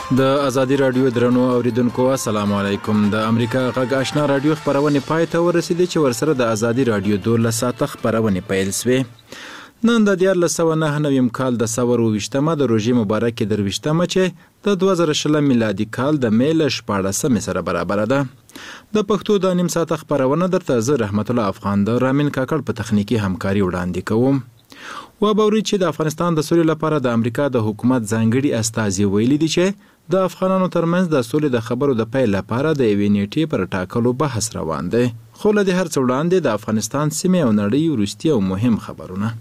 د ازادي رادیو درنو اوریدونکو السلام علیکم. د امریکا غږ آشنا رادیو خبرونه پای ته ورسیدي چې ورسره د ازادي رادیو 12 ساعته خبرونه پیل شوې. نن د 1999 کال د سور 20مه د روژې مبارکې د 20مه چې د 2020 میلادي کال د میل 14 سره برابر ده. د پښتو د نیم ساعته خبرونه درته زه رحمت الله افغان د رامین کاکړ په تخنیکی همکاري وړاندې کوم. و باوري چې د افغانستان د سولې لپاره د امریکا د حکومت ځانګړي استازي ویلي دي چې د افغانانو ترمنځ د سولې د خبرو د پیل لپاره د یوې نیټې پر ټاکلو بحث روان دی. خو له دې هر څه وړاندې د افغانستان سیمې او نړۍ وروستي او مهم خبرونه.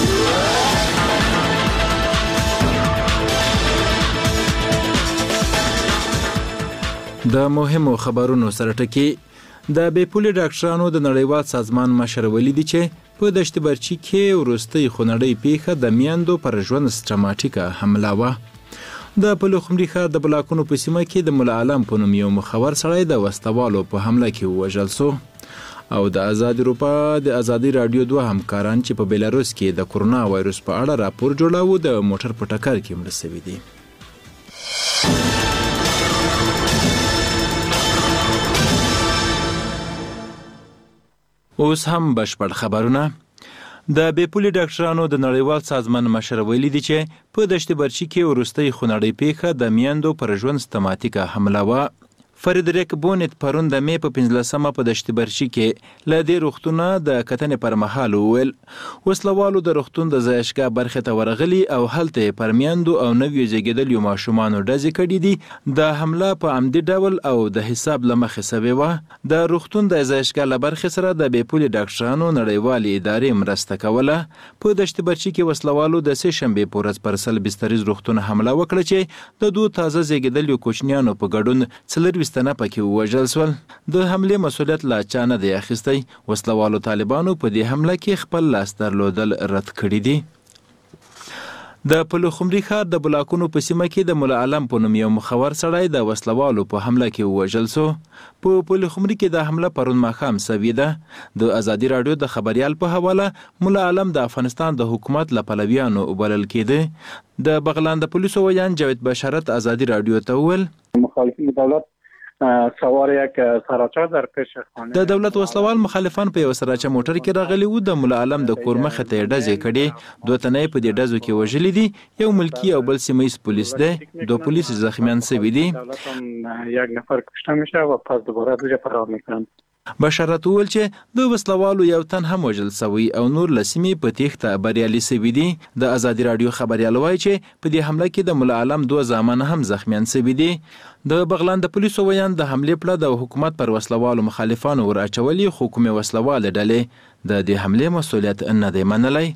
د مهمو خبرونو سره ټکی د بیپولي ډاکټرانو د نړیوال سازمان مشر ولیدي چې په دشت برچي کې وروستۍ خونړۍ پیښه د میندو پر ژوند سټماټیکه حمله وه. د پلخمري ښار د بلاکونو په سیمه کې د مولا عالم په نوم یو مخور سړی د وسوالو په حمله کې ووژل سو. او د آزاد اروپا د ازادي رادیو 2 همکاران چې په بیلاروس کې د کورونا وایروس په اړه راپور جوړاوه د موټر په ټکر کې مړه شوي دي. اوس هم بشپړ خبرونه. د بیپولي ډاکټرانو د نړیوال سازمان مشر ویلي دي چې په دشت برچي کې وروستۍ خونړۍ پیښه د میندو پر ژوند سټماټیکه حمله وه. فریدریک بونیت پرون د می په 15مه په دشت برچي کې له دې روغتونه د کتنې پر مهال وویل وسلوالو د روغتون د ځایشګاه برخې ته ورغلي او هلته پر میندو او نویو زیږیدلیو ماشومانو ډزې کړي دي. د حمله په عمدي ډول او د حساب له مخې سوې وه. د روغتون د ځایشګاه له برخې سره د بیپولي ډاکټرانو نړیوالې ادارې مرسته کوله. په دشت برچي کې وسلوالو د سې شنبې په ورځ پر 100 بستریز روغتون حمله وکړه چې د دوه تازه زیږیدلیو کوچنیانو په ګډون 24 تنه پکې ووژل شول. د حملې مسؤلیت لا چا نه دی اخیستی. وسلوالو طالبانو په دې حمله کې خپل لاس درلودل رد کړي دي. د پلخمري ښار د بلاکونو په سیمه کې د مولا عالم په نوم یو مخور سړی د وسلوالو په حمله کې ووژل سو. په پلخمري کې د حمله پرون ماښام سوې ده. د ازادي رادیو د خبریال په حواله مولا عالم د افغانستان د حکومت له پلویانو وبلل کېده. د بغلان د پولیسو ویان جاوید بشارت ازادي رادیو ته وویل مخالفین دولت سوار یک سراچه در پیش خانه د دولت وسلوال مخالفان په یو سراچه موټر کې راغلي وو. د مولا عالم د کور مخې ته ډزې کړې. دوه تنه په دې ډزو کې وژلي دي. یو ملکی او بل سیمه‌ایز پولیس دی. دوه پولیس زخمیان شوي دي. یک نفر کشته میشه و پس دوباره دوجه فرار میکنن. بشارت وویل چې د وسلوالو یو تن هم وژل شوی او نور له سیمې په تیښته بریالي شوي دي. د ازادي رادیو خبریال وایي چې په دې حمله کې د مولا عالم 2 زامن هم زخمیان شوي دي. د بغلان د پولیسو ویان د حملې پړه د حکومت پر وسلوالو مخالفانو ور اچولي، خو کومې وسلواله ډلې د دې حملې مسؤلیت نه دی منلی.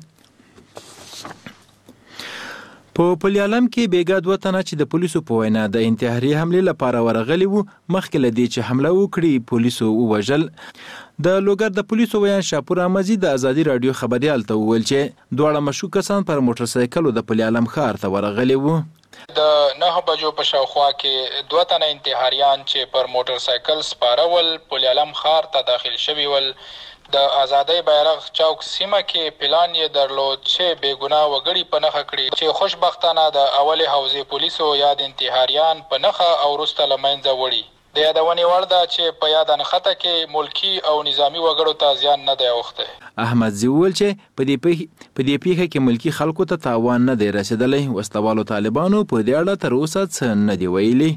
په پلیالم کې بیګا 2 تنه چې د پولیسو په وینا د انتحاري حملې لپاره ورغلي وو مخکې له دې چې حمله وکړي پولیسو ووژل. د لوګر د پولیسو ویان شاپور احمدي د ازادي رادیو خبریال ته وویل چې دواړه مشکوک کسان پر موټر سایکلو د پلیالم ښار ته ورغلي وو. د 9 بجو په شاوخوا کې 2 تنه انتحاریان چې پر موټر سایکل سپارول پلیالم ښار ته داخل شوي ول. د آزادۍ بیرغ چوک سیمه کې پلان یې درلود چې بېګناه وګړي په نښه کړي چې خوشبختانه د اولې حوزې پولیسو یاد انتحاریان په نښه او وروسته له منځه وړي. د یادونې وړ ده چې په یاده نښته کې ملکي او نظامي وګړو ته زیان نه دی اوښتی. احمدزي وویل چې په دې پیښه کې ملکي خلکو ته تاوان نه دی رسېدلی. وسلوالو طالبانو په دې اړه تر اوسه څه نه دی ویلي.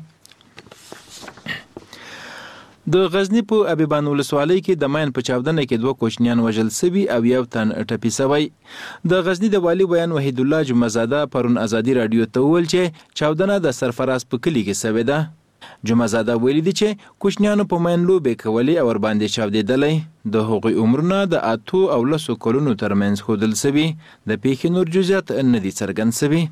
د غزنی په ابيبان ولسوالۍ کې د ماین په چاودنه کې 2 کوچنیان وژل شوي او یو تن ټپي شوی. د غزنی د والی بیان وحید الله جمعزاده پرون ازادي رادیو ته وویل چې چاودنه د سرفراز په کلي کې شوې ده. جمعزاده ویلي دي چې کوچنیانو په ماین لوبې کولې او ور باندې چاودېدلی. د هغوی عمرونه د 8 او 10 کلونو ترمنځ ښودل شوي. د پیښې نور جزئیات نه دي څرګند شوي.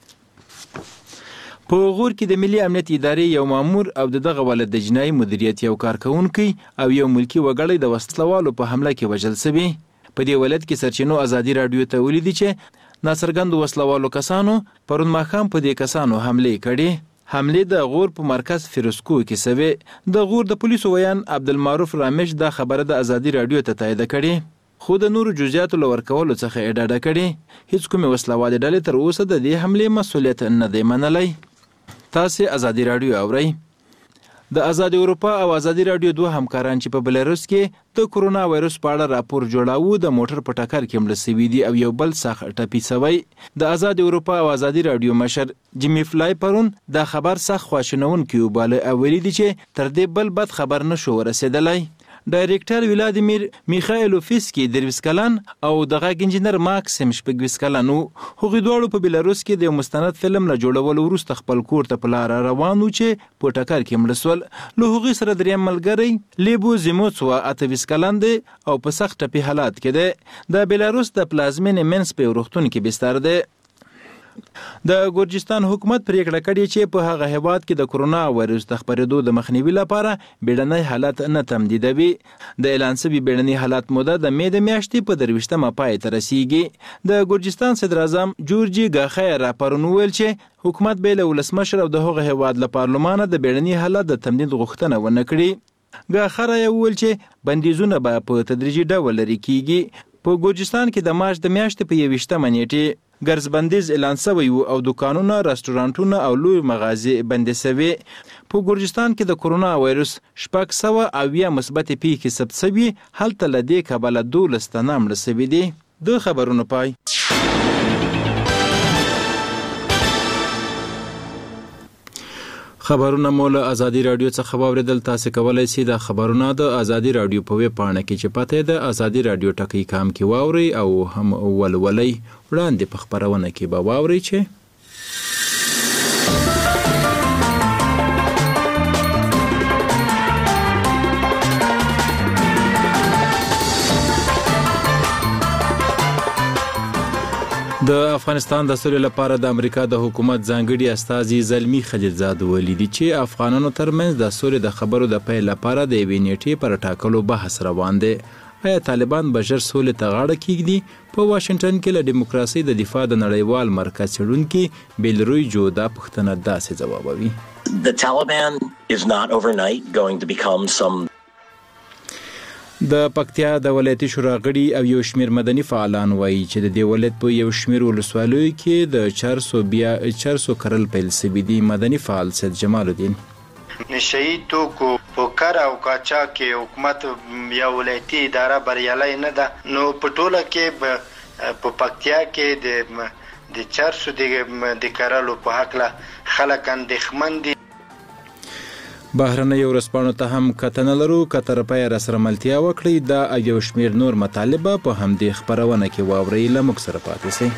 په غور کې د ملي امنیت ادارې یو مامور او دغه ولایت د جنایي مدیریت یو کارکونکي او یو ملکی وګړی د وسلوالو په حمله کې وژل شوي. په دې ولایت کې سرچینو ازادي رادیو ته ویلي چې ناڅرګندو وسلوالو کسانو پرون ماښام په دې کسانو حملې کړې. حملې د غور په مرکز فیروزکو کې شوې. د غور د پولیسو ویان عبدالمعروف رامش دا خبره د ازادي رادیو ته تایید کړې. خو د نورو جزئیاتو له ورکولو څخه یې ډاډه کړې. هیڅ کومې وسلوالې ډلې تر اوسه د دې حملې مسؤلیت نه دی منلی. تاسو ازادي رادیو اورئ. د آزاد اروپا او ازادي رادیو دوه همکاران چې په بلاروس کې د کورونا وایروس په اړه راپور جوړاوه د موټر په ټکر کې مړ شوي دي او یو بل سخت ټپي شوی. د آزاد اروپا او ازادي رادیو مشر جیمی فلای پرون دا خبر سخت خواشینونکی وباله او ویلي دي چې تر دې بل بد خبر نشو رسیدلی. ډایرکټر ولادیمیر میخایلوفسکی 23 کلن او د غږ انجینر ماکسیم 26 کلن هغوی دواړو په بلاروس کې د مستند فلم له جوړولو وروسته خپل کور ته په لار روان وو چې په ټکر کې مړ شول. له هغوی سره دریم ملګری لیبو زیموڅوا 28 کلن دی او په سخت ټپي حالات کې دی. د بلاروس د پلازمینې منس په روغتون کې بستر دی. د ګورجستان حکومت پریکړه کړې چې په هغه هیواد کې د کورونا وایروس د خپرېدو د مخنیوي لپاره بیړنی حالت نه تمدیدوي. د اعلان شوي بیړني حالت موده د مې د میاشتې په 23مه پای ته رسیږي. د ګورجستان صدر اعظم جورجي غاخیر پرون ویل چې حکومت به له ولسمشر او د هغه هیواد له پارلمانه د بیړني حالت د تمدید غوښتنه ونه کړي. غاخیر ویل چې بندیزونه به په تدریجي ډول لرې کیږي. په ګورجستان کې د مارچ د میاشتې په 21مه نیټه ګرځبندیز اعلان شوی او دکانونه، رستورانټونه او لوی مغازې بندې شوي. په ګورجستان کې د کورونا وایروس 600 مثبت پیښې ثبت شوي، هلته له دې کبله 12 تنه مړه شوي دي. د خبرونو پای. خبرونه مو له ازادي رادیو څخه واوریدل. تاسو کولای شئ د خبرونه د ازادي رادیو په ویب پاڼه کې چې پته د ازادي رادیو ټکی کام کې واوري او هم ولولي وړاندې په خبرونه کې به واوري چې د افغانستان د سولې لپاره د امریکا د حکومت ځانګړي استازي زلمی خلیلزاد ویلي دي چې افغانانو ترمنځ د سولې د خبرو د پیل لپاره د یوې نیټې پر ټاکلو بحث روان دی. آیا طالبان به ژر سولې ته غاړه کیږدي؟ په واشنگټن کې له دیموکراسي د دفاع د نړیوال مرکز څېړونکي بیلروی جو دا پوښتنه داسې ځوابوي. The Taliban is not overnight going to become some. د پکتیا د ولایتي شورا غړي او یو شمیر مدني فعالان وایي چې د دې ولایت په یو شمیر ولسوالیو کې د 400 کرل پیل شوي دي. مدني فعال سید جمال الدین نشئی توکو په کار او کاچا کې حکومت یا ولایتي اداره بریالي نه ده. نو په ټوله کې په پکتیا کې د 400 د کرلو په حق له خلک اندېښمن دي. بهرنۍ ورځپاڼو ته هم کتنه لرو. که طرفه را سره ملتیا وکړي دا یو شمیر نور مطالبه په همدې خبرونه کې واورئ. له موږ سره پاتې شئ.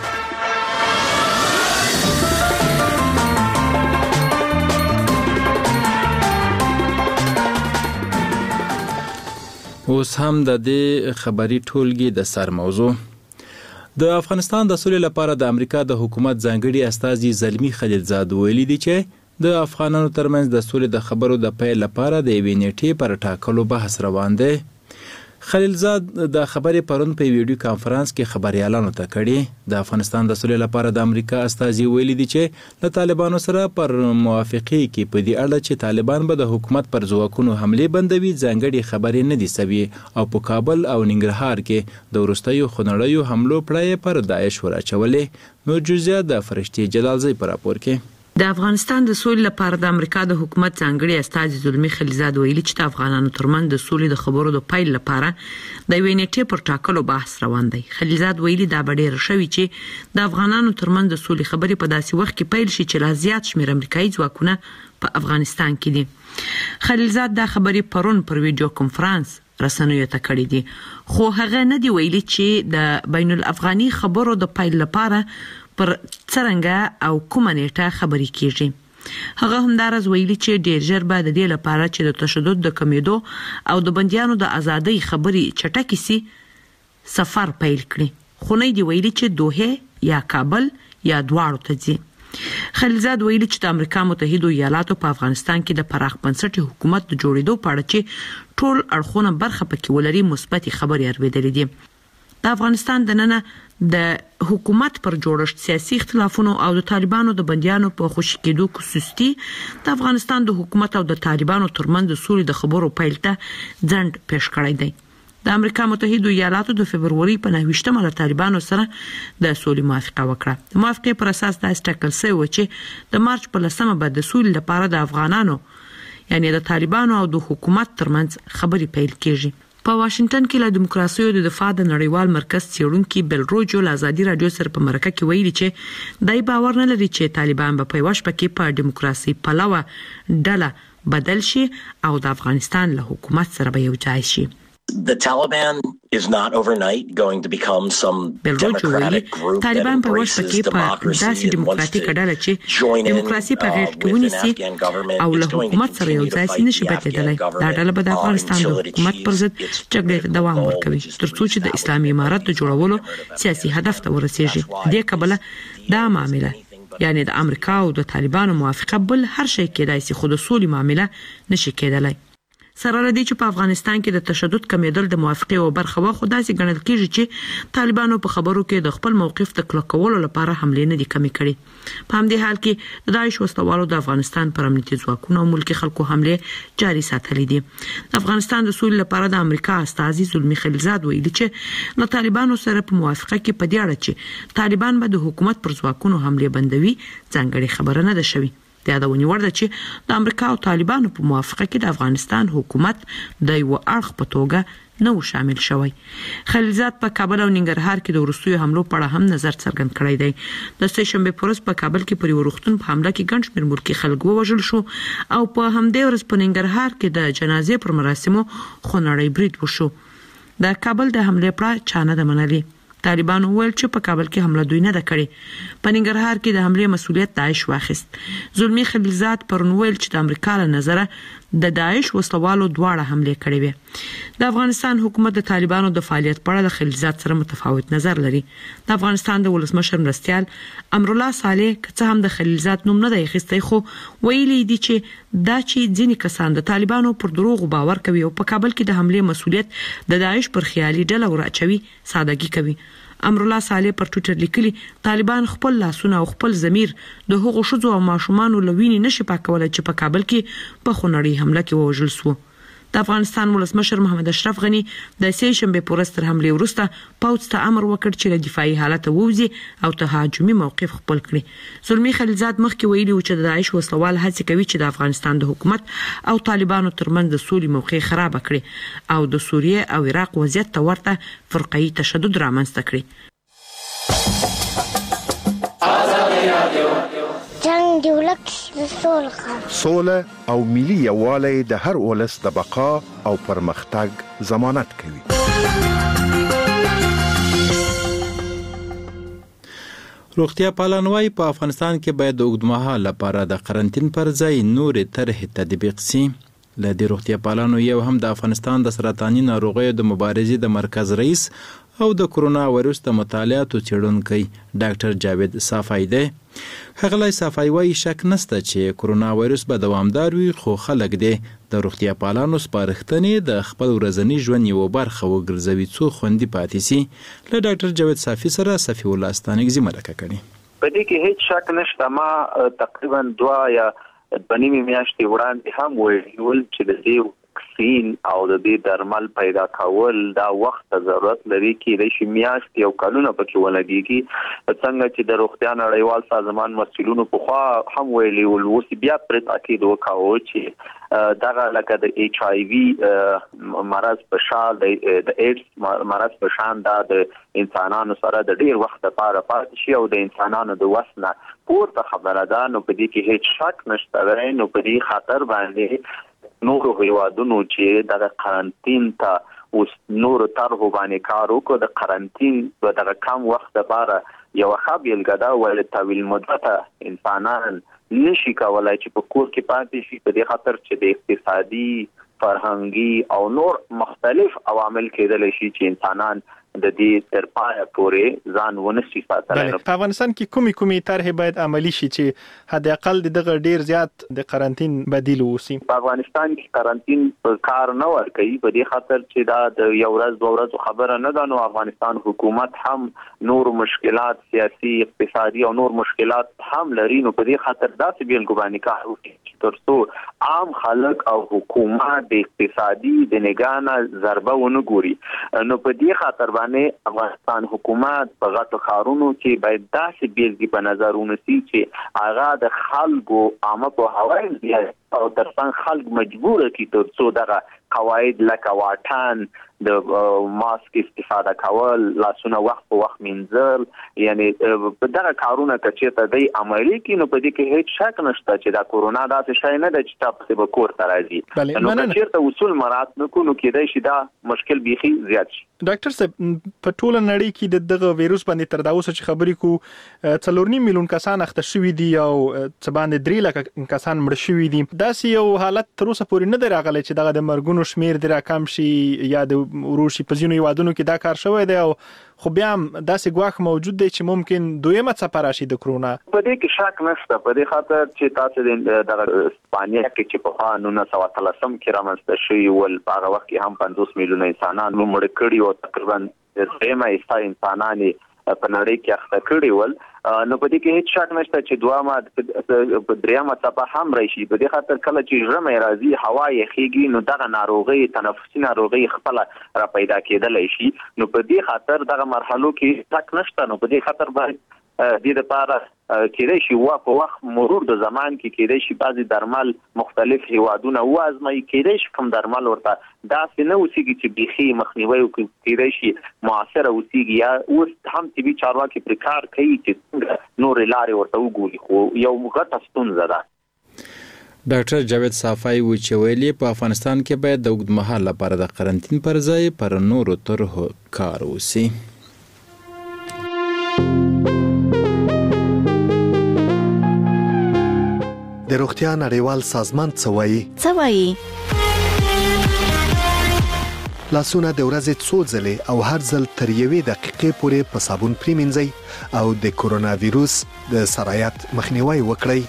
اوس هم د دې خبري ټولګي د سر موضوع. د افغانستان د سولې لپاره د امریکا د حکومت ځانګړي استازي زلمی خلیلزاد ویلي دي چې د افغانانو ترمنځ د سولې د خبرو د پیل لپاره د یوې نیټې پر ټاکلو بحث روان دی. خلیلزاد د خبرې پرون په ویډیو کانفرنس کې خبريالانو ته کړي. د افغانستان د سولې لپاره د امریکا استازي ویلي دي چې له طالبانو سره پر موافقه کې په دې اړه چې طالبان به د حکومت پر ځواکونو حمله بندوي ځانګړي خبرې نه دي سوي او په کابل او ننګرهار کې د وروستیو خونړیو حملو پړای پر داعش وراچولې. نو جزئیات د فرشتي جلالزی پر راپور کې. د افغانستان د سولې لپاره د امریکا د حکومت ځانګړي استازي زلمی خلیلزاد ویلي چې د افغانانو ترمنځ د سولې د خبرو د پیل لپاره د یوې نیټې پر ټاکلو بحث روان دی. خلیلزاد ویلي دا ډېر شوی چې د افغانانو ترمنځ د سولې خبرې په داسې وخت کې پیل شي چې لا زیات شمېر امریکایي ځواکونه په افغانستان کې دي. خلیلزاد دا خبرې پرون پر ویډیو کانفرنس رسنیو ته کړې دي، خو هغه نه دی ویلي چې د بین الافغاني خبرو د پیل لپاره پر څرنګه او کومه نیټه خبرې کیږي. هغه همدارز ویلي چې ډېر ژر به د دې لپاره چې د تشدد د کمیدو او د بندیانو د ازادۍ خبرې چټکې سي سفر پیل کړي، خو نه دی ویلي چې دوحه یا کابل یا دواړو ته ځي. خلیلزاد ویلي چې د امریکا متحده ایالاتو په افغانستان کې د پراخ بنسټي حکومت د جوړېدو په اړه چې ټول اړخونه برخه پکې ولري مثبت خبرې اورېدلې دي. د افغانستان د نن د حکومت پر جوړښت، سیاسي اختلافونو او د طالبانو د بندیانو په خوشي کېدو خصوصي د افغانستان د حکومت او د طالبانو ترمنځ د سولې د خبرو پیل ته ځنډ پیښ کړی دی. د امریکا متحده ایالاتو د فبروري په 9 له طالبانو سره د سولې موافقه وکړه. د موافقې پر اساس د ټاکل شوی و چې د مارچ په 10 به د سولې لپاره د افغانانو یعنی د طالبانو او د حکومت ترمنځ خبرې پیل کیږي. په واشنگټن کې له دیموکراسي او د دفاع د نړیوال مرکز څېړونکي بل روجو له ازادي رادیو سره په مرکه کې ویلي چې دای باور نه لري چې طالبان به په یوه شپه کې په دیموکراسي پلوه ډله بدل شي او د افغانستان له حکومت سره به یو ځای شي. The Taliban is not overnight going to become some democratic group that embraces democracy and wants to join in with an Afghan government. او له حکومت سره یو ځای نشي بدلیدلی. دا ډله به د افغانستان د حکومت پر ضد جګړې ته دوام ورکوي تر څو چې د اسلامي امارت د جوړولو سیاسي هدف ته ورسیږي. دې کبله دا معامله یعنی د امریکا او د طالبانو موافقه بل هر شي کېدای شي خو د سولې معامله نشي کېدلی. سره لدی چې په افغانستان کې د تشدد کمیدل د موافقې او برخه واخو داسې ګڼل کېږي چې طالبانو په خبرو کې د خپل موقف د کلکولو لپاره حمله نه دي کمی کړي. په همدې حال کې د داعش وسلوالو د افغانستان پر امنیتي ځواکونو او ملکی خلکو حمله جاري ساتلې دي. د افغانستان د سولې لپاره د امریکا استازي زلمی خلیلزاد ویلي چې له طالبانو سره په موافقه کې په دې اړه چې طالبان به د حکومت پر ځواکونو حمله بندوي ځانګړي خبره نه ده شوې. د یادونې وړ ده چې د امریکا او طالبانو په موافقه کې د افغانستان حکومت د یو اړخ په توګه نه شامل شوی. خلیلزاد په کابل او ننګرهار کې د وروستیو حملو په اړه هم نظر څرګند کړی دی. د سه شنبه په ورځ په کابل کې پر یو روغتون په حمله کې ګڼ شمېر ملکي خلک ووژل شو او په همدې ورځ په ننګرهار کې د جنازې پر مراسمو خونړی برید وشو. د کابل د حملې پړه چا نه ده منلې. طالبانو ویل چې په کابل کې حمله دوی نه ده کړې. په ننګرهار کې د حملې مسؤلیت داعش واخیست. زلمی خلیلزاد پرون ویل چې د امریکا له نظره د داعش وسلوالو دواړه حمله کړې وي. د افغانستان حکومت د طالبانو د فعالیت په اړه د خلیلزاد سره متفاوت نظر لري. د افغانستان د ولسمشر مرستیال امرالله صالح که هم د خلیلزاد نوم نه دی اخیستی خو ویلي دي چې دا چې ځینې کسان د طالبانو پر دروغ باور کوي او په کابل کې د حملې مسؤلیت د داعش پر خیالي ډله ورچوي سادهګي کوي. امرالله صالح پر ټویټر لیکلي طالبان خپل لاسونه او خپل ضمیر د هغو ښځو او ماشومانو لوینې نشي پاکولای چې په کابل کې په خونړۍ حمله کې ووژل شو. د افغانستان ولسمشر محمد اشرف غنی د سه شنبه په ورځ تر حملې وروسته پوځ ته امر وکړ چې له دفاعي حالت ووځي او تهاجمي موقف خپل کړي. زلمی خلیلزاد مخکې ویلي و چې د داعش وسلوال هڅه کوي چې د افغانستان د حکومت او طالبانو ترمنځ د سولې موقع خراب کړي او د سوریه او عراق وضعیت ته ورته فرقه‌ای تشدد رامنځته کړي. جنگ دی ولک سوله او ملي یووالی د هر ولس د بقا او پرمختګ ضمانت کوي. روغتیا پالنوای په افغانستان کې باید د اوږدمهاله لپاره د قرنټین پر ځای نورې طرحې تطبیق شي. له دې روغتیا پالنو یو هم د افغانستان د سرطاني ناروغیو د مبارزې د مرکز رئیس او د کرونا وایرس د مطالعاتو څېړونکی ډاکټر جاوید صافی دی. ښاغلی صافی وایي شک نشته چې کرونا وایرس به دوامدار وي خو خلک دې د روغتیا پالانو سپارښتنې د خپل ورځني ژوند یوه برخه وګرځوي څو خوندي پاتې شي. له ډاکټر جاوید صافی سره صفي الله استانګزي مرکه کړې. په دې کې هیڅ شک نشته. ما تقریبا 2 یا 2 میاشتې وړاندې هم ویل چې د دې وکسین او د دې درمل پیدا کول دا وخت ضرورت لري کې د شمیاشت یو کلونه پکې ولګيږي. څنګه چې د روغتیا نړیوال سازمان مسؤلینو په خوا هم ویلي ول اوس بیا پر تاکید وکاو چې دغه لکه د ایچ آی وی مرض په شان د ایډز مرض په شان د انسانانو سره د ډیر وخت لپاره پاتې شي او د انسانانو د وسنه پورته خبره ده. نو په دې کې هیڅ شک نشته. نو په دې خاطر باندې نورو هیوادونو چې د قرنټین ته اوس نور طرحو باندې کار وکړو د قرنټین په دغه کم وخت لپاره یو ښه بیلګه ده ول طویل مدته انسانان نشي کولای چې په کور کې پاتې شي په دې خاطر چې د اقتصادي فرهنګي او نور مختلف عوامل کېدل شي چې انسانان د دې تر پایه پورې ځان ونشي ساتلی. په افغانستان کې کومي طرحې باید عملی شي چې حد اقل دغه ډیر زیات د قرنطین بدیل وسی؟ په افغانستان کې قرنطین په کار نه ورکوي، په دې خاطر چې دا د یو ورځ دوه ورځو خبره نه ده. نو افغانستان حکومت هم نور مشکلات سیاسي اقتصادي او نور مشکلات هم لري. نو په دې خاطر داسې بیلګوباني کار وکړي ترڅو عام خلک او حکومت د اقتصادي د نگاه ضربه ونه ګوري. نو په دې خاطر باندې افغانستان حکومت په غټو ښارونو کې باید داسې بیلګې په نظر ونیسي چې هغه د خلکو عامه پوهاوی او ترڅنګ خلک مجبور کړي ترڅو دغه قواعد لکه واټن، د ماسک استفاده کول، لاسونه وخت په وخت مینځل، یعنی په دغه کارونه چې ته دی عملي کړي نو په دې کې هیڅ شک نشته چې دا کورونا داسې شی نه ده چې تاسو به کور ته راځي. نو که چېرته اصول مراعات نکړو نو کېدای شي دا مشکل بیخي زیات شي. ډاکټر صاحب، په ټوله نړۍ کې دغه وایروس باندې تر دا اوسه چې خبرې کوو 4.5 میلیون کسان اخته شوي دي او څه باندې 3 لک کسان مړ شوي دي. داسې یو حالت تر اوسه پورې نه دی راغلی چې دغه د مرګونو شمیر دی راکم شي یا د وروشي په ځینو هیوادونو کې دا کار شوی دی، او خو بیا هم داسې ګواښ موجود دی چې ممکن دویمه څپه راشي د کرونا. په دې کې شک نشته، په دې خاطر چې تاسو د دغه اسپانیا کې چې په 1913 کې رامنځته شوي ول، په هغه وخت کې هم 50 میلیونه انسانان مړه کړي او تقریبا 3 انسانان په نړۍ کې اخته کړي ول. نو په دې کې هیڅ شک نشته چې دوامه په دریمه څپه هم راشي. په دې خاطر کله چې ژمی راځي هوا یخیږي نو دغه ناروغي، تنفسي ناروغي خپل را پیدا کېدلی شي. نو په دې خاطر دغه مرحلو کې شک نشته. نو په دې خاطر باید دې لپاره کېدای شي په وخت مرور د زمان کې کېدای شي بعضي درمل مختلف هیوادونه وازمایي، کېدای شي کوم درمل ورته داسې نه اوسېږي چې بیخي مخنیوي وکړي، کېدای شي موثره اوسېږي. یا اوس هم طبي چارواکي پرې کار کوي چې څنګه نورې لارې ورته وګوري، خو یو غټه ستونزه ده. ډاکټر جاوید صافی و چې ویلي په افغانستان کې باید د اوږدمهال لپاره د قرنطین پر ځای پر نورو طرحو کار وشي. د روغتیا نړیوال سازمان څه وایي؟ لاسونه د ورځې څو ځلې او هر ځل تر 1 دقیقې پورې په صابون پریمنځئ او د کورونا وایروس د سرایت مخنیوي وکړئ.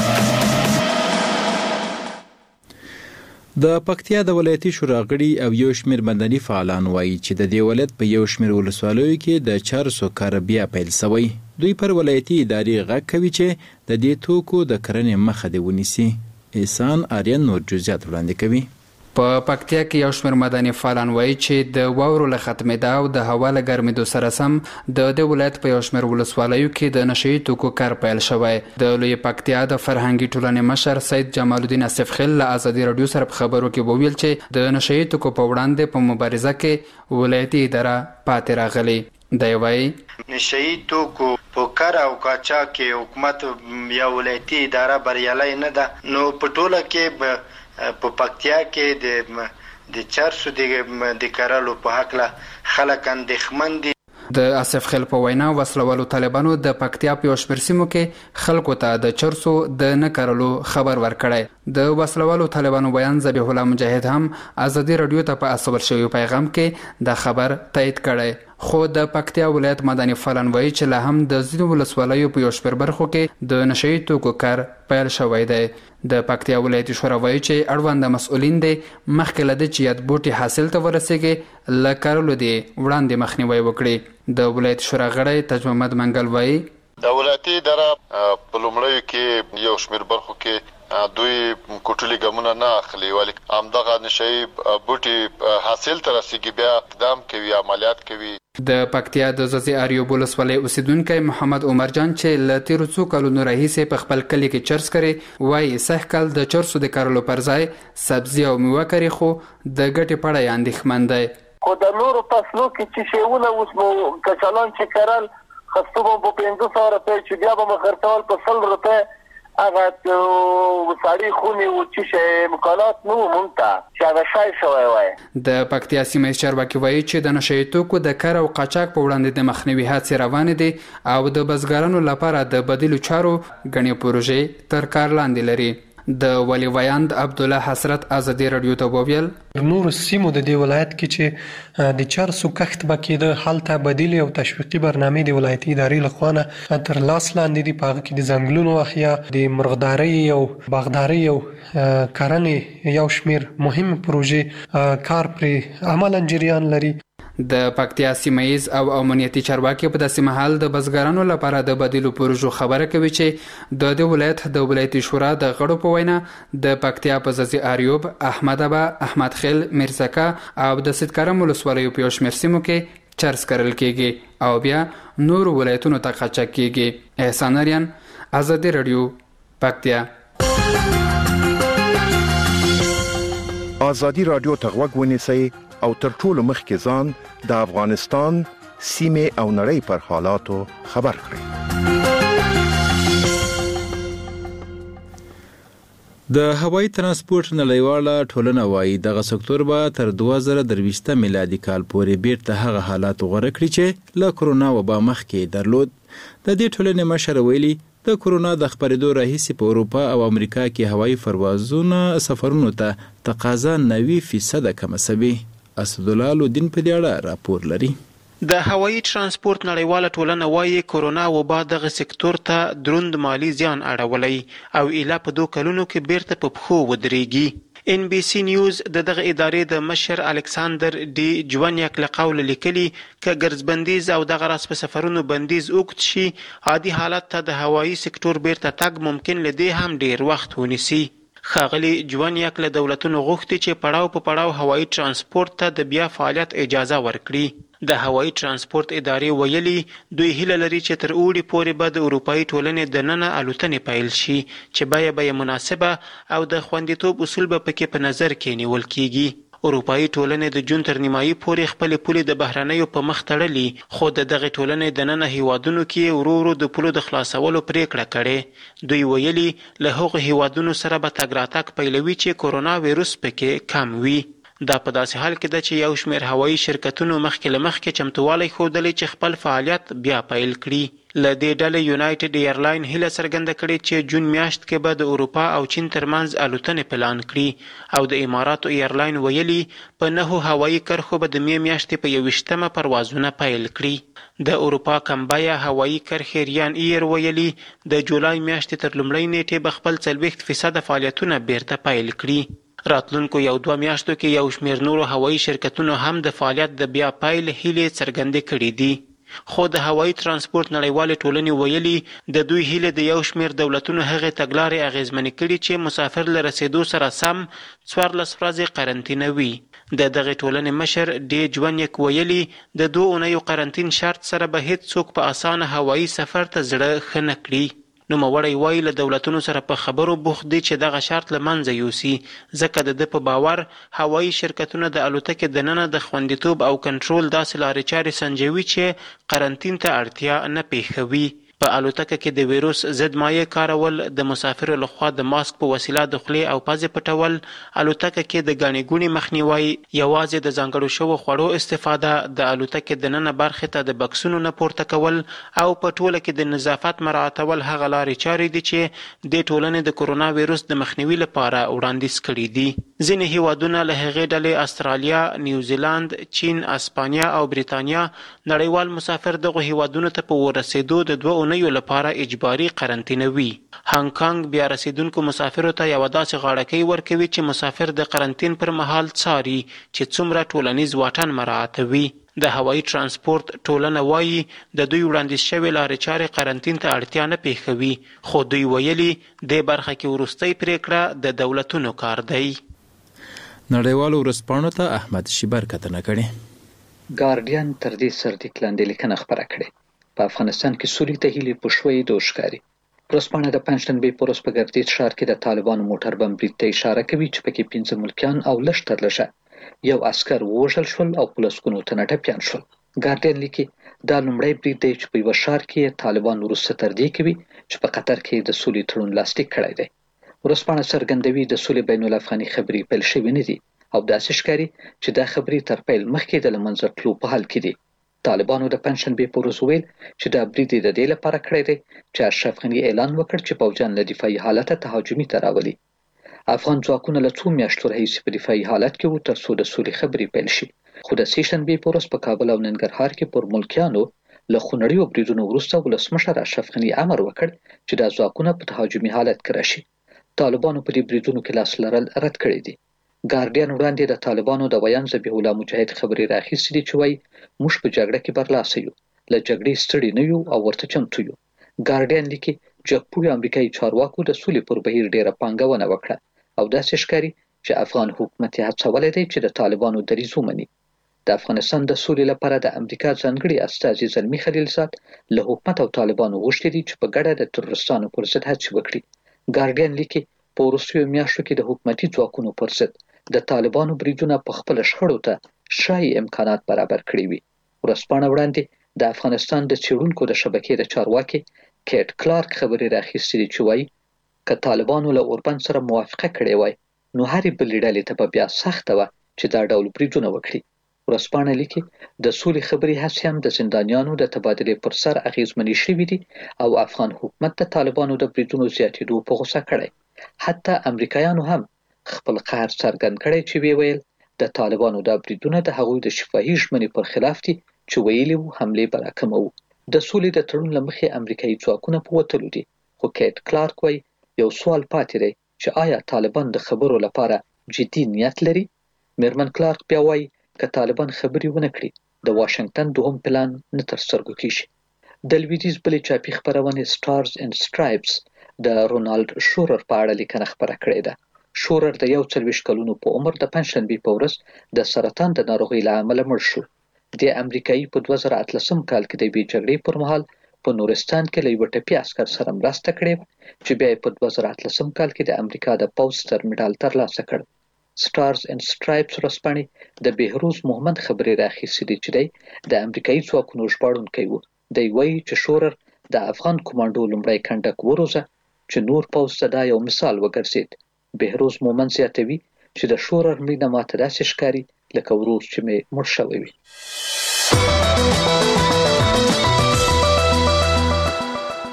د پکتیا د ولایتي شورا غړي او یو شمېر مدني فعالان وایي چې د دې ولایت په یو شمېر ولسوالیو کې د چارسو کار بیا پیل شوی. دوی پر ولایتي ادارې غږ کوي چې د دې توکو د کرنې مخه دې ونیسي. احسان آریان نور جزئیات وړاندې کوي. په پکتیا کې یو شمېر مدني فعالان وایي چې د واورو له ختمېدا او د هوا له ګرمېدو سره سم د ولایت په یو شمېر ولسوالیو کې د نشهیي توکو کار پیل شوی. د لوی پکتیا د فرهنګي ټولنې مشر سید جمال الدین اسف خیل له ازادي رادیو سره په خبرو کې وویل چې د نشهیي توکو په وړاندې په مبارزه کې ولایتي اداره پاتې راغلی. دی وایي نشهیي توکو په کار او قاچاق کې حکومت یا ولایتي اداره بریالۍ نه ده. نو په ټوله کې په پکتیا کې د چارسو د کرلو په حق له خلک اندېښمن دي. د اسف خیل په وینا وسلوالو طالبانو د پکتیا په یو شمېر سیمو کې خلکو ته د چرسو د نه کرلو خبر ورکړی. د وسلوالو طالبانو بیان ذبیح الله مجاهد هم ازادي رادیو ته په استول شوی پیغام کې د خبر تایید کړی. خو د پکتیا ولایت مدني فعالان وایي چې لا هم د ځینو ولسوالیو په یو شمېر برخو کې د نشهیي توکو کار پیل شوی دی. د پکتیا ولایتي شورا وایي چې اړوند مسؤلین دي مخکې له دې چې یاد بوټي حاصل ته ورسیږي له کرلو دي وړاندې مخنیوي وکړي. د ولایتي شورا غړی تاج محمد منګل وایي د ولایتي اداره په لومړیو کې یو شمېر برخو کې دوی کوټلي ګامونه نه اخلي، ولی همدغه نشهیي بوټي حاصل ته رسیږي بیا اقدام کوي، عملیات کوي. د پکتیا د زوزي اریوب ولسوالۍ اوسیدونکی محمد عمر جان چې له تیرو څو کلونو راهیسې په خپل کلي کې چرس کوي وایي سږ کال د چرسو د کرلو پر ځای سبزي او میوه کوي، خو د ګټې په اړه اندېښمن دی. خو د نورو فصلو کې چې شیونه اوس مو کچالان چې کرل خستو به په 500 روپۍ چې بیا به مو خرڅول په 100 روپۍ. هغه ساړي خونې و چې امکانات نه وو مونږ ته چې هغه شای شوی وای. د پکتیا سیمه چارواکي وایي چې د نشهیي توکو د کار او قاچاق په وړاندې د مخنیوي هڅې روانې دي او د بزګرانو لپاره د بدیلو چارو ګڼې پروژې تر کار لاندې لري. د ولی ویاند عبد الله حسرت ازادي رادیو ته وویل نور سیمو د دې ولایت کې چې د چرسو کښت بکیده حالت بدیل او تشویقي برنامه د ولایتي ادارې لخوا تر لاس لاندې دي په کې د ځنګلونو احیا د مرغداري او باغداري او کرنې یو شمیر مهم پروژې کار پر عملاً جریان لري. د پکتیا سیمایز او امنیتي چارواکي په داسې مهال د بزګرانو لپاره د بدیلو پروژو خبره کوي چې د ولایتي شورا د غړو په وینا د پکتیا په ځاځي اریوب، احمد ابا، احمد خیل، میرزکا او د سیدکرم ولسوالیو په شمیر سیمو کې چرس کرل کیږي او بیا نور ولایتونو ته قاچاق کیږي. احسان اریان، ازادي رادیو، پکتیا. ازادي رادیو ته غوږ ونیسئ او تر ټولو مخکې ځان د افغانستان سیمې او نړۍ پر حالاتو خبر کړئ. د هوایي ترانسپورت نړیواله ټولنه وايي دغه سکتور به تر 2023 میلادي کال پورې بیرته هغه حالات غوړه کړي چې له کرونا وبا مخکې درلود. د دې ټولنې مشر ویلي د کرونا د خپرېدو راهیسې په اروپا او امریکا کې هوایي پروازونه سفرونو ته تقاضا 90% کمه شوې. اسدالله الدین په دې اړه راپور لري. د هوایي ترانسپورت نړیواله ټولنه وايي کرونا وبا دغه سکتور ته دروند مالی زیان اړولی او اله په 2 کلونو کې بیرته په پښو ودرېږي. NBC نیوز دغه ادارې د مشر الکساندر ډي جوانیک له قوله لیکلي که ګرځبندیز او دغه راس په سفرونو بندیز اوږد شي عادي حالت ته د هوایي سکتور بیرته تګ ممکن لدې هم ډیر وخت ونیسي. ښاغلي جوانیک له دولتونو غوښتي چې پړاو په پړاو هوایي ترانسپورت ته د بیا فعالیت اجازه ورکړي. د هوایي ترانسپورت ادارې ویلي دوی هیله لري چې تر اوړي پورې به د اروپایي ټولنې دننه الوتنې پیل شي چې بیه به مناسبه او د خوندیتوب اصول به پکې په نظر کې نیول کیږي. اروپایي ټولنې د جون تر نیمایي پورې خپلې پولې د بهرنیو په مخ تړلي خو د دغه ټولنې دننه هیوادونو کې ورو ورو د پولو د خلاصولو پریکړه کړې. دوی ویلي له هغو هیوادونو سره به تګ راتګ پیلوي چې کرونا ویروس پکې کم وي. دا په داسې حال کې ده چې یو شمېر هوایي شرکتونو مخکې له مخکې چمتووالی ښودلی چې خپل فعالیت بیا پیل کړي. له دې ډلې یونایټډ ایرلاین هیله څرګنده کړې چې جون میاشت کې به د اروپا او چین ترمنځ الوتنې پلان کړي او د اماراتو ایرلاین ویلي په 9 هوایي کرښو به د می میاشتې په 21مه پروازونه پیل کړي. د اروپا کمبایا هوایي کرښې ریان ایر ویلي د جولای میاشتې تر لومړۍ نیټې به خپل 40% فعالیتونه بیرته پیل کړي. راتلونکو 1-2 میاشتو کې یو شمېر نورو هوایي شرکتونو هم د فعالیت د بیا پیل هیلې څرګندې کړې دي. خو د هوایي ترانسپورت نړیوالې ټولنې ویلي د دوی هیله د یو شمېر دولتونو هغې تګلارې اغېزمنې کړي چې مسافر له رسېدو سره سم 14 ورځې قرنطینه وي. د دغه ټولنې مشر ډي جوانیک ویلي د 2 اونیو قرنطین شرط سره به هیڅ څوک په اسانه هوایي سفر ته زړه ښه نه کړي. نوموړی وایي له دولتونو سره په خبرو بوخت دي چې دغه شرط له منځه یوسي ځکه د ده په باور هوایي شرکتونه د الوتکې دننه د خوندیتوب او کنټرول داسې لارې چارې سنجوي چې قرنطین ته اړتیا نه پیښوي. په الوتکه کې د ویروس ضد مایع کارول، د مسافرو لخوا د ماسک په وسیله د خولې او پزې پټول، الوتکه کې د ګڼې ګوڼې مخنیوی، یوازې د ځانګړو شوو خوړو استفاده، د الوتکې دننه برخې ته د بکسونو نه پورته کول او په ټوله کې د نظافت مراعاتول هغه لارې چارې دي چې د ټولنې د کرونا ویروس د مخنیوي لپاره وړاندیز کړي دي. ځینې هیوادونه له هغې ډلې استرالیا، نیوزیلاند، چین، اسپانیا او بریتانیا نړیوال مسافر دغو هیوادونو ته په ورسېدو د 2 اونیو لپاره اجباري قرنطینه وي. هانګ کانګ بیا رسیدونکو مسافرو ته یوه داسې غاړکۍ ورکوي چې مسافر د قرنطین پر مهال څاري چې څومره ټولنیز واټن مراعاتوي. د هوایي ترانسپورت ټولنه وایي د دوی وړاندیز شوې لارې چارې قرنطین ته اړتیا نه پیښوي، خو دوی ویلي دې برخه کې وروستۍ پریکړه د دولتونو کار دی. نړیوالو ورځپاڼو ته احمد شیبر کتنه کړې. ګارډین تر دې سرلیک لاندې لیکنه خپره کړې. په افغانستان کې سولې ته هیلې په شویدو ښکاري. ورځپاڼه د پنجشنبې په ورځ په ګردیز ښار کې د طالبانو موټر بم برید ته اشاره کوي چې پکې 15 ملکیان او لږ تر لږه یو عسکر ووژل شول او په لسګونو تنه ټپیان شول. ګارډین لیکي دا لومړی برید دی چې په یوه ښار کې طالبان وروسته تر دې کوي چې په قطر کې د سولې تړون لاسلیک کړی دی. ورځپاڼه څرګندوي د سولې بین الافغاني خبرې پیل شوې نه دي او داسې ښکاري چې دا خبرې تر پیل مخکې د له منځه تلو په حال کې دي. طالبانو د پنجشنبې په ورځ ویل چې دا برید د دې لپاره کړی دی چې اشرف غني اعلان وکړ چې پوځیان له دفاعي حالته تهاجمي ته راولي. افغان ځواکونه له 2 میاشتو راهیسې په دفاعي حالت کې وو تر څو د سولې خبرې پیل شي. خو د سې شنبې په ورځ په کابل او ننګرهار کې پر ملکیانو له خونړیو بریدونو وروسته ولسمشر اشرف غني امر وکړ چې د ځواکونه په تهاجمي حالت کې راشي. طالبانو په دې بریدونو کې لاس لرل رد کړی دي. ګارډین وړاندې د طالبانو د ویان ذبیح الله مجاهد خبرې راخیستې دي چې وایي موږ په جګړه کې برلاسه یو، له جګړې ستړي نه یو او ورته چمتو یو. ګارډین لیکي جګپوړي امریکایي چارواکو د سولې پر بهیر ډیره پانګونه وکړه او داسې ښکاري چې افغان حکومت یې هڅولی دی چې د طالبانو دریځ ومني. د افغانستان د سولې لپاره د امریکا ځانګړي استازي زلمي خلیلزاد له حکومت او طالبانو غوښتي دي چې په ګډه د تروریستانو پر ضد هڅې وکړي. ګارډین لیکي په وروستیو میاشتو کې د حکومتي ځواکونو پر ضد د طالبانو بریدونه په خپل شخړو ته شایي امکانات برابر کړي وي. ورځپاڼه وړاندې د افغانستان د څېړونکو د شبکې د چارواکي کیټ کلارک خبرې راخیستې دي چې وایي که طالبانو له اوربند سره موافقه کړې وای نو هرې بلې ډلې ته به بیا سخته وه چې دا ډول بریدونه وکړي. ورځپاڼه لیکي د سولې خبرې هڅې هم د زندانیانو د تبادلې پر سر اغیزمنې شوې دي او افغان حکومت د طالبانو د بریدونو زیاتېدو په غوسه کړی. حتی امریکایانو هم خپل قهر څرګند کړی چې ویل د طالبانو د بریدونه د هغوی د شفاهي ژمنې پر خلاف دي چې ویلي وو حملې به راکموو. د سولې د تړون له مخې امریکایي ځواکونه په وتلو دي. خو کیټ کلارک وایي یو سوال پاتې دی چې آیا طالبان د خبرو لپاره جدي نیت لري؟ میرمن کلارک بیا وایي که طالبان خبرې ونه کړي د واشنگټن دوهم پلان نه تر سترګو کیږي. د لویدیځ بلې چاپي خپرونې سټارز اینډ سټرایپس د رونالد شورر په اړه لیکنه خپره کړې ده. شورر د 41 کلونو په عمر د پنځشنبې په ورځ د سرطان د ناروغۍ له امله مړ شو. د امریکایي په 2018 کال کې د یوې جګړې پر مهال په نورستان کې له یوه ټپي عسکر سره مرسته کړې چې بیا یې په 2018 کال کې د امریکا د پوځ ستر مډال ترلاسه کړ. سټارز اینډ سټرایپس ورځپاڼې د بهروز محمد خبرې راخیستې دي چې دی د امریکایي ځواکونو ژباړونکی و. دی وایي چې شورر د افغان کمانډو لومړی کنډک وروزه چې نور پوځ ته دا یو مثال وګرځید. بهروز مومند زیاتوي چې د شورر مړینه ماته داسې ښکاري لکه وروز چې مې مړ شوی وي.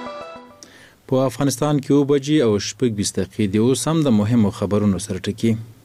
په افغانستان کې 9:20 د اوس هم د مهمو خبرونو سره ټکی